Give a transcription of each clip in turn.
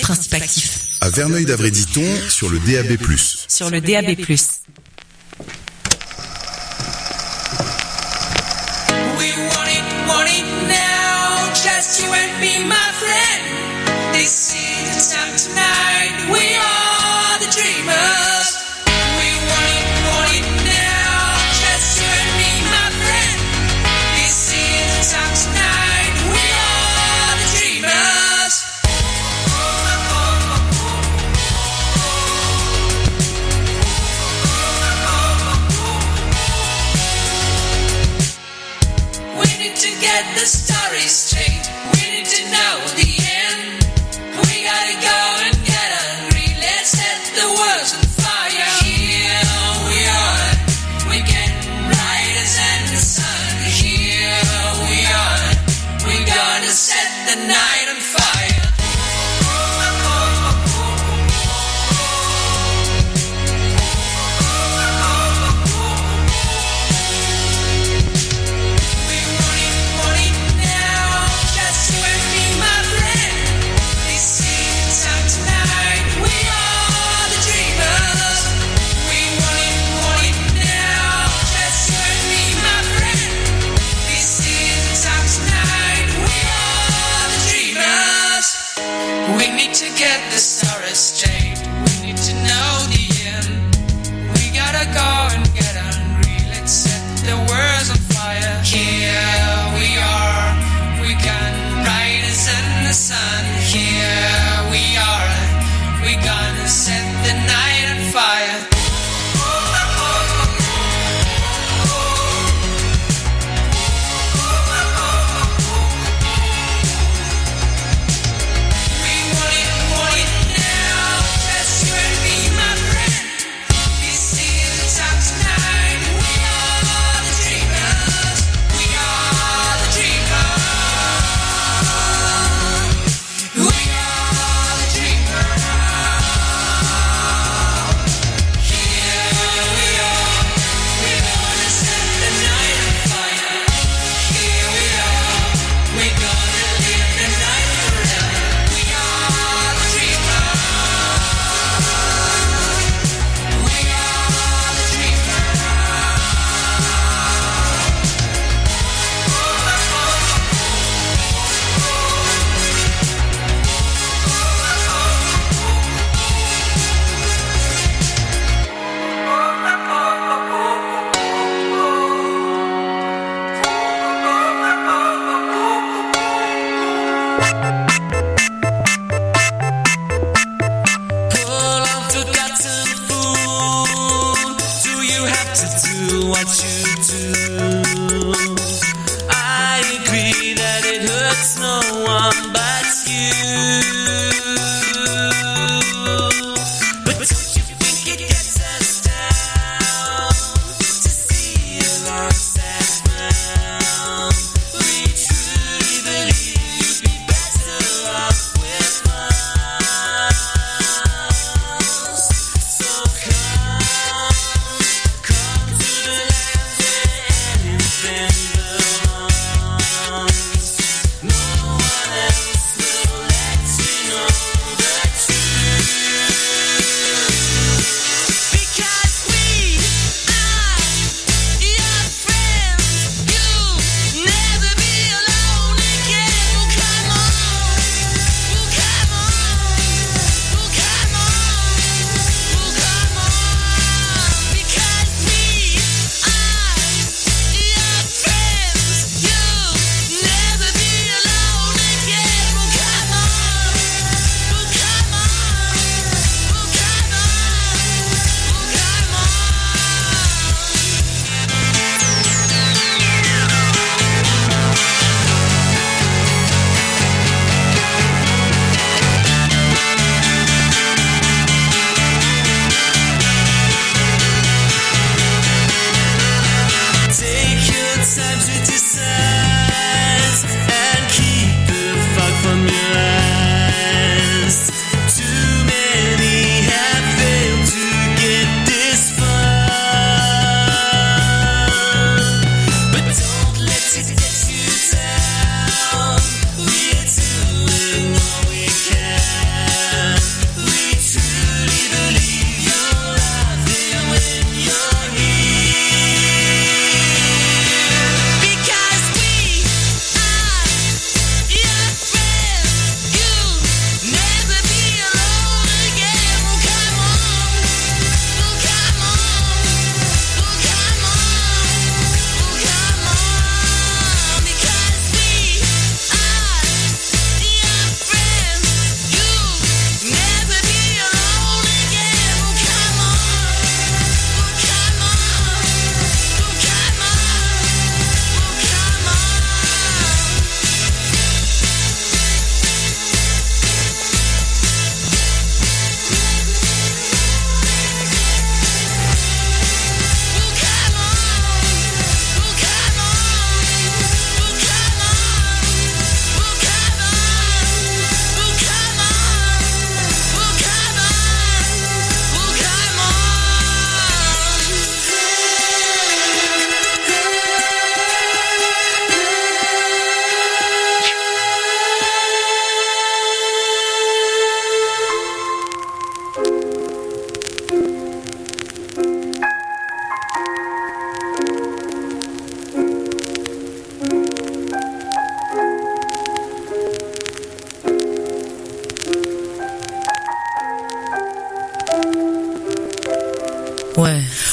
Spectre Inspectif. À Verneuil-d'Avray-Diton, sur le DAB+. Sur le DAB+. Want it now, just you and me, my friend. This is the time tonight, we are the dreamers. We want it now, just you and me, my friend. This is the time tonight, we are the dreamers. We need to get the story straight. We need to know the end. We gotta go and get hungry. Let's set the world on fire. Here we are. We get bright as the sun. Here we are. We're gonna set the night on fire. To get the story straight, we need to know the end. We gotta go and get hungry. Let's set the world on fire. Here we are. We can rise in the sun. Here we are. We gonna set the night on fire.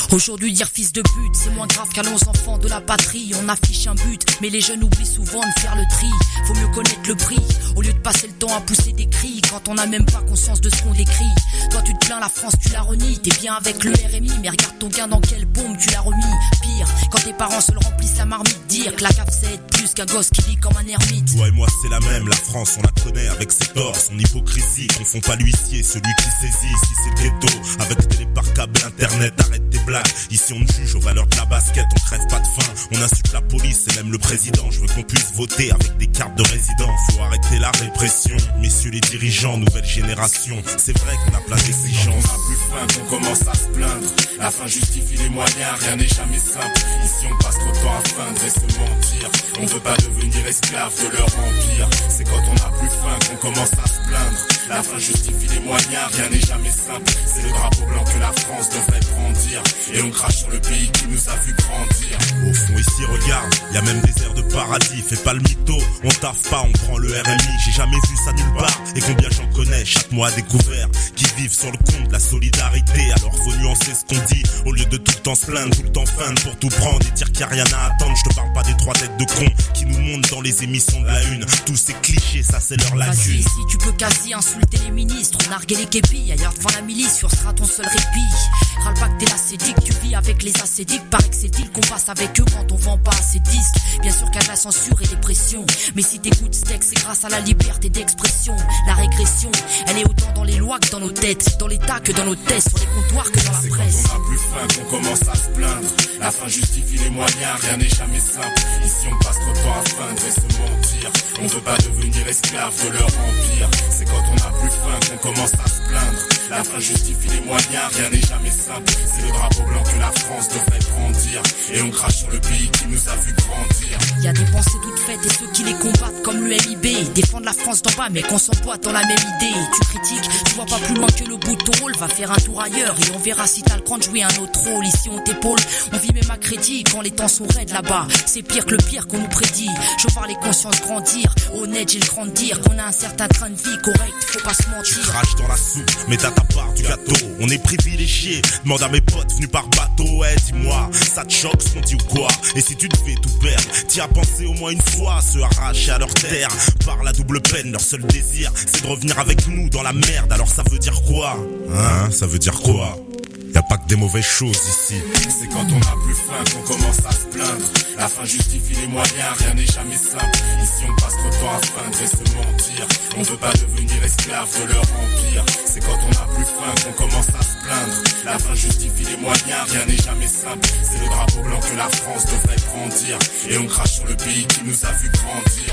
Aujourd'hui dire fils de pute, c'est moins grave qu'à nos enfants de la patrie. On affiche un but, mais les jeunes oublient souvent de faire le tri. Faut mieux connaître le prix, au lieu de passer le temps à pousser des cris quand on n'a même pas conscience de ce qu'on décrit. Toi tu te plains, la France tu la renies. T'es bien avec le RMI, mais regarde ton gain dans quelle bombe tu l'as remis. Pire, quand tes parents se le remplissent la marmite. Dire que la CAF c'est être plus qu'un gosse qui vit comme un ermite. Toi et moi c'est la même, la France on la connaît avec ses torts, son hypocrisie. Confond pas l'huissier, celui qui saisit. Si c'est le ghetto, avec télé par câble, internet, arrête tes blagues. Ici on juge aux valeurs de la basket, on crève pas de faim. On insulte la police et même le président. Je veux qu'on puisse voter avec des cartes de résident. Faut arrêter la répression, messieurs les dirigeants, nouvelle génération. C'est vrai qu'on a plein d'exigences. On a plus faim qu'on commence à se plaindre. La fin justifie les moyens, rien n'est jamais simple. Ici on passe trop de temps à feindre et se mentir. On veut pas devenir esclave de leur empire. C'est quand on a plus faim qu'on commence à se plaindre. La fin justifie les moyens, rien n'est jamais simple. C'est le drapeau blanc que la France devrait brandir. Et on crache sur le pays qui nous a vu grandir. Au fond ici regarde, y a même des airs de paradis. Fais pas le mytho, on taffe pas, on prend le RMI. J'ai jamais vu ça nulle part, et combien j'en connais chaque mois découvert, qui vivent sur le compte de la solidarité. Alors faut nuancer ce qu'on dit, au lieu de tout le temps se plaindre, tout le temps feindre pour tout prendre et dire qu'il y a rien à attendre. Je te parle pas des trois têtes de cons qui nous montent dans les émissions de la une. Tous ces clichés, ça c'est leur lacune. Vas-y, si tu peux quasi insulter les ministres, narguer les képis, ailleurs devant la milice, sur sera ton seul répit. Râle pas que t'es l'acédique, tu vis avec les acédiques. Paraît que c'est deal qu'on passe avec eux quand on vend pas assez de disques. Bien sûr qu'il y a de la censure et des pressions, mais si t'écoutes ce texte, c'est grâce à la liberté d'expression. La régression, elle est autant dans les lois que dans nos têtes, dans l'état que dans nos tests, sur les comptoirs que dans la presse. C'est quand on a plus faim qu'on commence à se plaindre. La fin justifie les moyens, rien n'est jamais simple. Ici on passe trop de temps à feindre et se mentir. On veut pas devenir esclave de leur empire. C'est quand on a plus faim qu'on commence à se plaindre. La fin justifie les moyens, rien n'est jamais simple. C'est le drapeau blanc que la France devrait brandir. Et on crache sur le pays qui nous a vu grandir. Y a des pensées toutes faites et ceux qui les combattent comme le MIB. Ils défendent la France d'en bas mais qu'on s'emboîte dans la même idée. Tu critiques, tu vois pas plus loin que le bout de ton rôle. Va faire un tour ailleurs et on verra si t'as le cran de jouer un autre rôle. Ici on t'épaule, on vit même à crédit quand les temps sont raides là-bas. C'est pire que le pire qu'on nous prédit. Je vois les consciences grandir, honnête j'ai le cran de dire qu'on a un certain train de vie correct, faut pas se mentir. Tu craches dans la soupe, mais t'as ta part du gâteau. On est privilégiés, demande à mes potes venus par bateau. Ouais dis-moi, ça te choque ce qu'on dit ou quoi? Et si tu devais tout perdre, t'y as pensé au moins une fois? Se arracher à leur terre, par la double peine, leur seul désir c'est de revenir avec nous dans la merde. Alors ça veut dire quoi? Hein, ça veut dire quoi? Y'a pas que des mauvaises choses ici. C'est quand on a plus faim qu'on commence à se plaindre. La fin justifie les moyens, rien n'est jamais simple. Ici on passe trop de temps à feindre et se mentir. On veut pas devenir esclave de leur empire. C'est quand on a plus faim qu'on commence à se plaindre. La fin justifie les moyens, rien n'est jamais simple. C'est le drapeau blanc que la France devrait brandir. Et on crache sur le pays qui nous a vu grandir.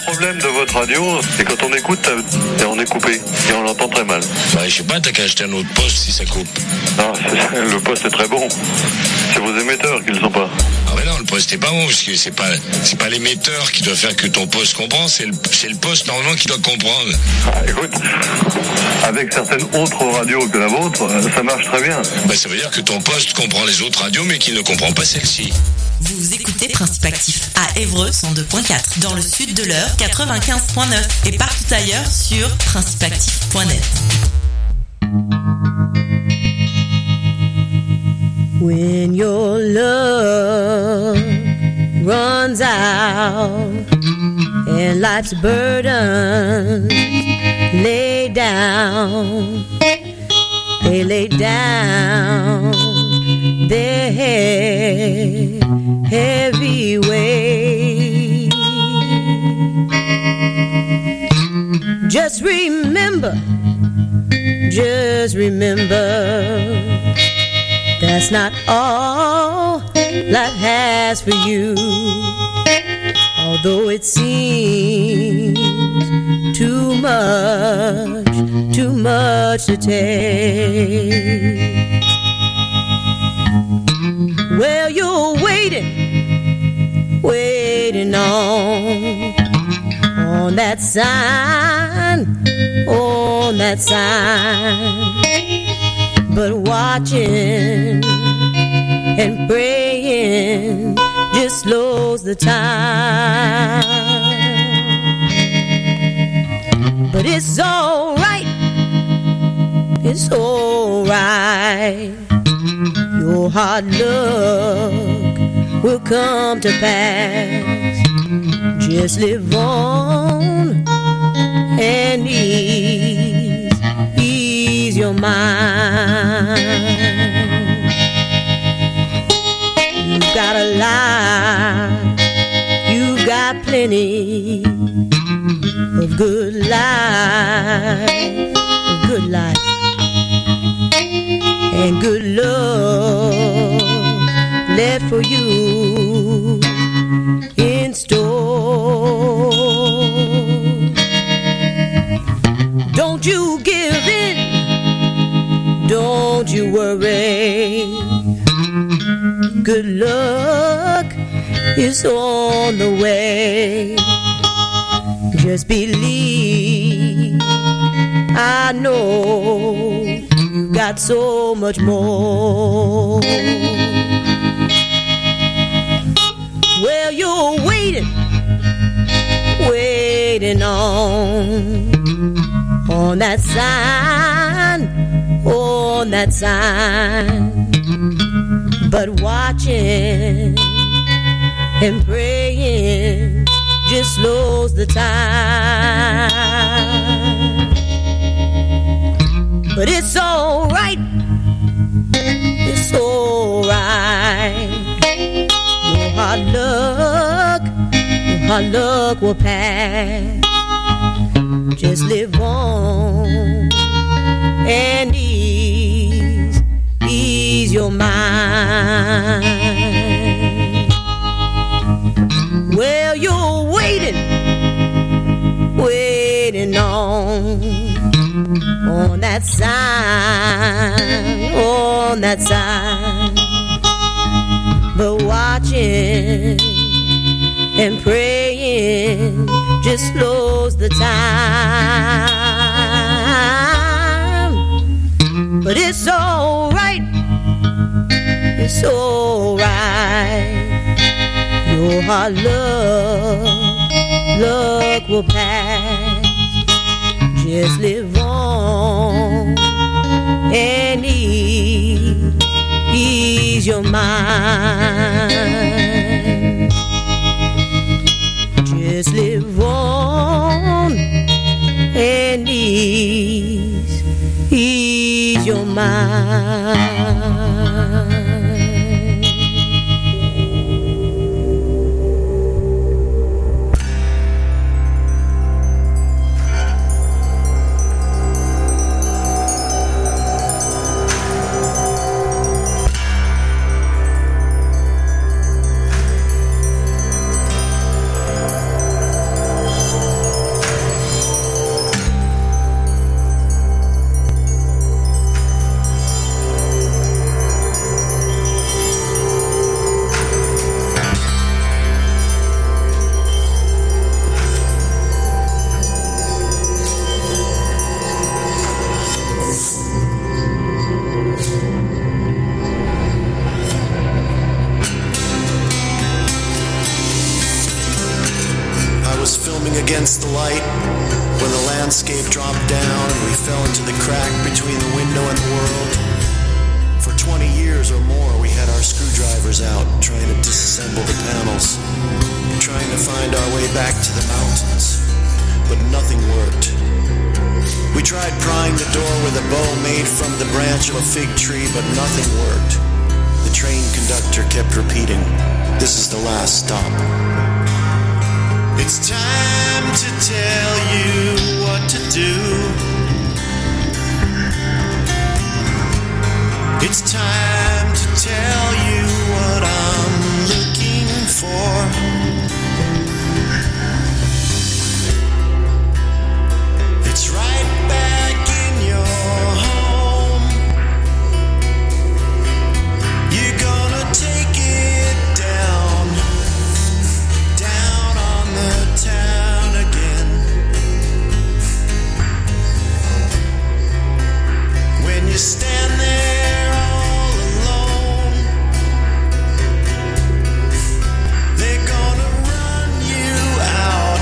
problème de votre radio, c'est quand on écoute et on est coupé et on l'entend très mal. Bah, je sais pas, t'as qu'à acheter un autre poste si ça coupe. Non, le poste est très bon. C'est vos émetteurs qui le sont pas. Ah ouais, non, le poste est pas bon parce que c'est pas l'émetteur qui doit faire que ton poste comprend, c'est le poste normalement qui doit comprendre. Ah, écoute, avec certaines autres radios que la vôtre, ça marche très bien. Bah, ça veut dire que ton poste comprend les autres radios mais qu'il ne comprend pas celle-ci. Vous écoutez Principe Actif à Évreux 102.4, dans le sud de l'Eure 95.9 et partout ailleurs sur principeactif.net. When your love runs out and life's burdens lay down, they lay down their heavy weight. Just remember, that's not all life has for you. Although it seems too much to take. Well, you're waiting on that sign, but watching and praying just slows the time. But it's alright, your hard luck will come to pass. Just live on and ease your mind. You've got a lot, you've got plenty of good life, and good love left for you in store. Don't you give in, don't you worry. Good luck is on the way. Just believe, I know you got so much more. Well, you're waiting on that sign, but watching and praying just slows the time. But it's alright, your hard luck will pass. Just live on and ease your mind. Well, you're waiting on that sign, but watching and praying just slows the time. But it's alright, your hard luck will pass. Just live on and ease your mind. Just live on and ease your mind. was filming against the light when the landscape dropped down and we fell into the crack between the window and the world. For 20 years or more, we had our screwdrivers out trying to disassemble the panels, trying to find our way back to the mountains, but nothing worked. We tried prying the door with a bow made from the branch of a fig tree, but nothing worked. The train conductor kept repeating, "This is the last stop." It's time to tell you what to do. It's time to tell you what I'm looking for. It's right back in your home. You're gonna take it down, down on the town again. When you stand there all alone, they're gonna run you out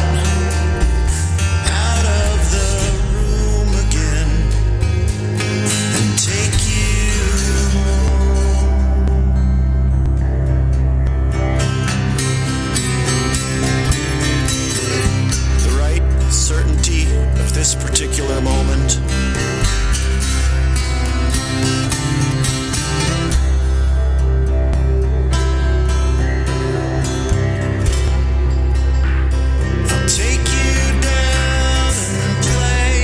of the room again and take you home. The right certainty of this particular moment take you down and play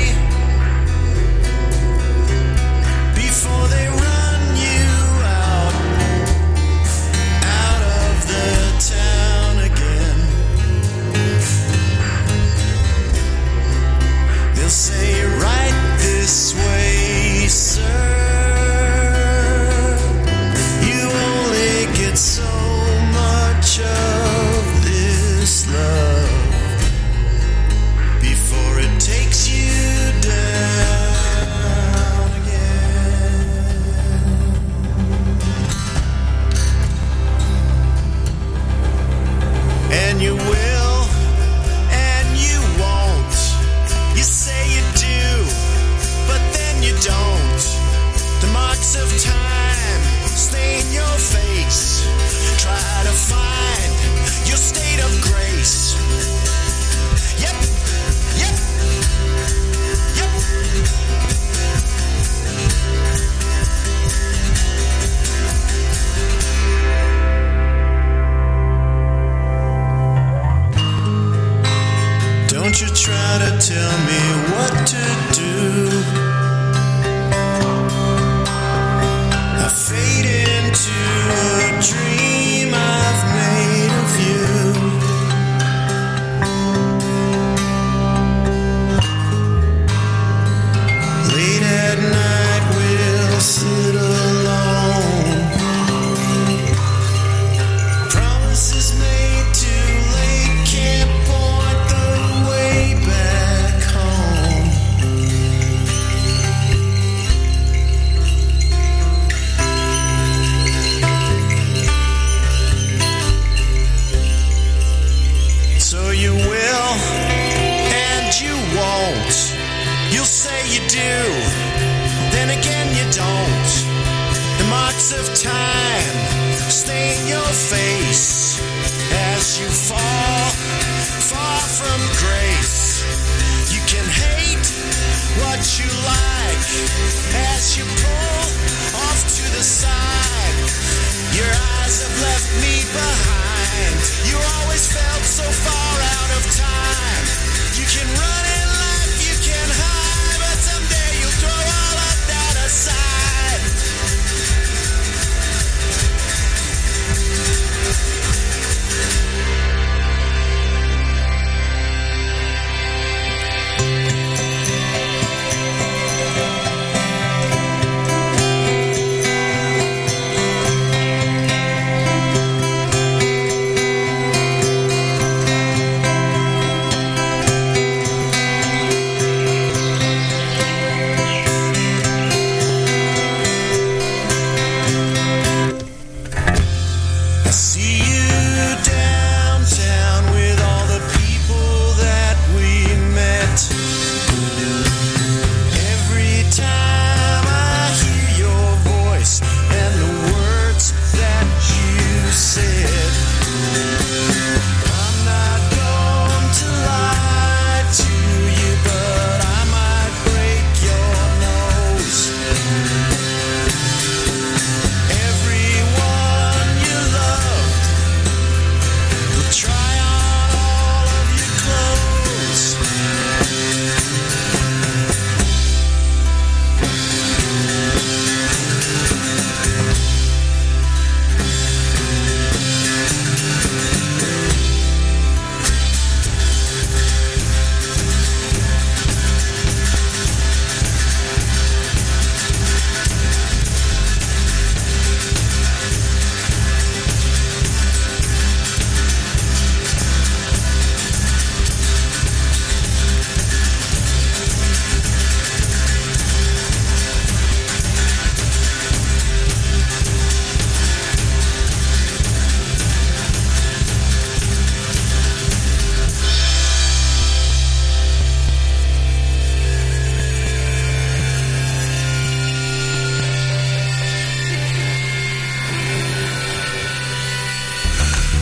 before they run you out of the town again. They'll say, "Right this way, sir. You only get so much of this love before it takes you down again." And you will, and you won't. You say you do, but then you don't. The marks of time stain your face. Try to find your state of grace. Yep. Yep. Yep. Don't you try to tell me what to do. I fade into a dream I've made of you. Late at night we'll sit alone. Promises made too late can't point the way back home. So you will, and you won't. You'll say you do, then again you don't. The marks of time stain your face as you fall far from grace. You can hate what you like as you pull off to the side. Your eyes have left me behind. You always felt so far out of time. You can run in life, you can hide, but someday you'll throw all of that aside.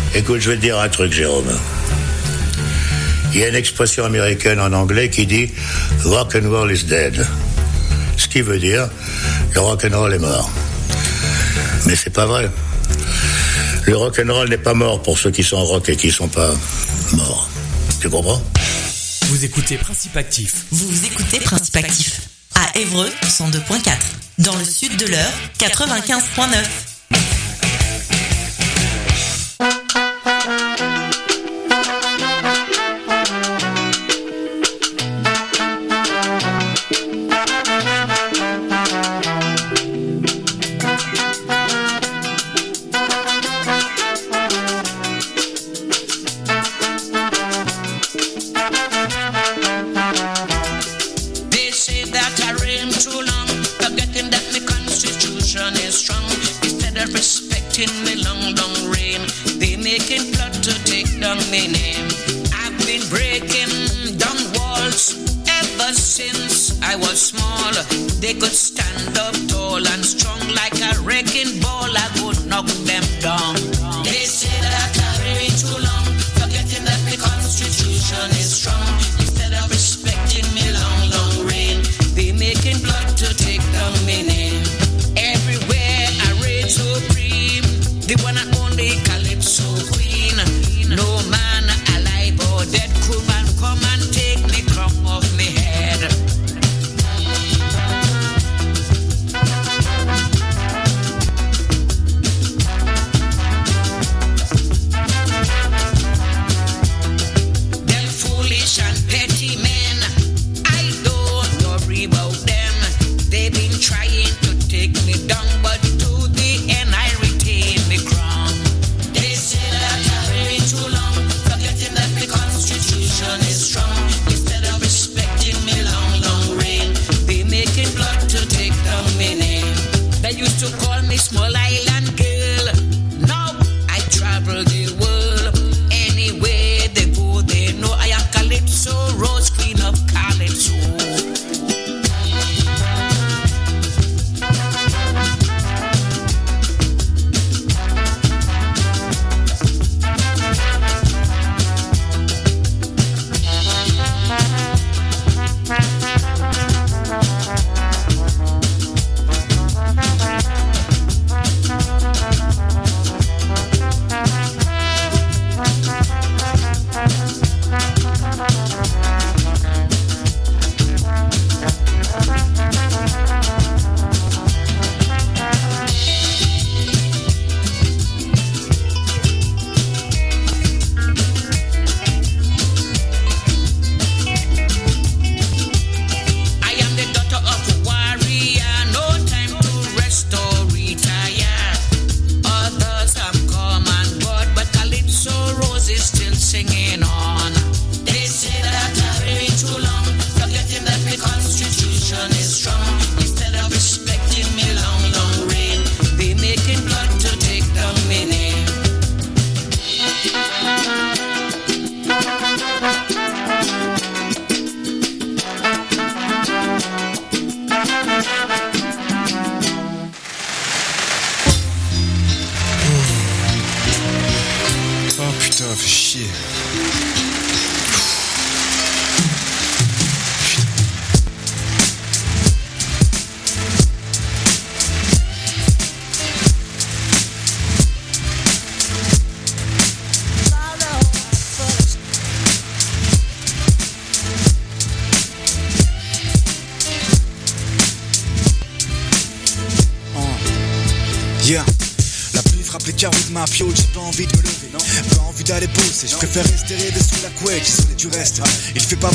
Écoute, je vais te dire un truc, Jérôme. Il y a une expression américaine en anglais qui dit « rock and roll is dead ». Ce qui veut dire « le rock and roll est mort ». Mais c'est pas vrai. Le rock and roll n'est pas mort pour ceux qui sont rock et qui sont pas morts. Tu comprends ? Vous écoutez Principe Actif. Vous écoutez Principe Actif. À Évreux, 102.4. Dans le sud de l'Eure, 95.9. Fiole, j'ai pas envie de me lever, pas envie d'aller bosser, je préfère rester rêver sous la couette, isolé du reste. Il fait pas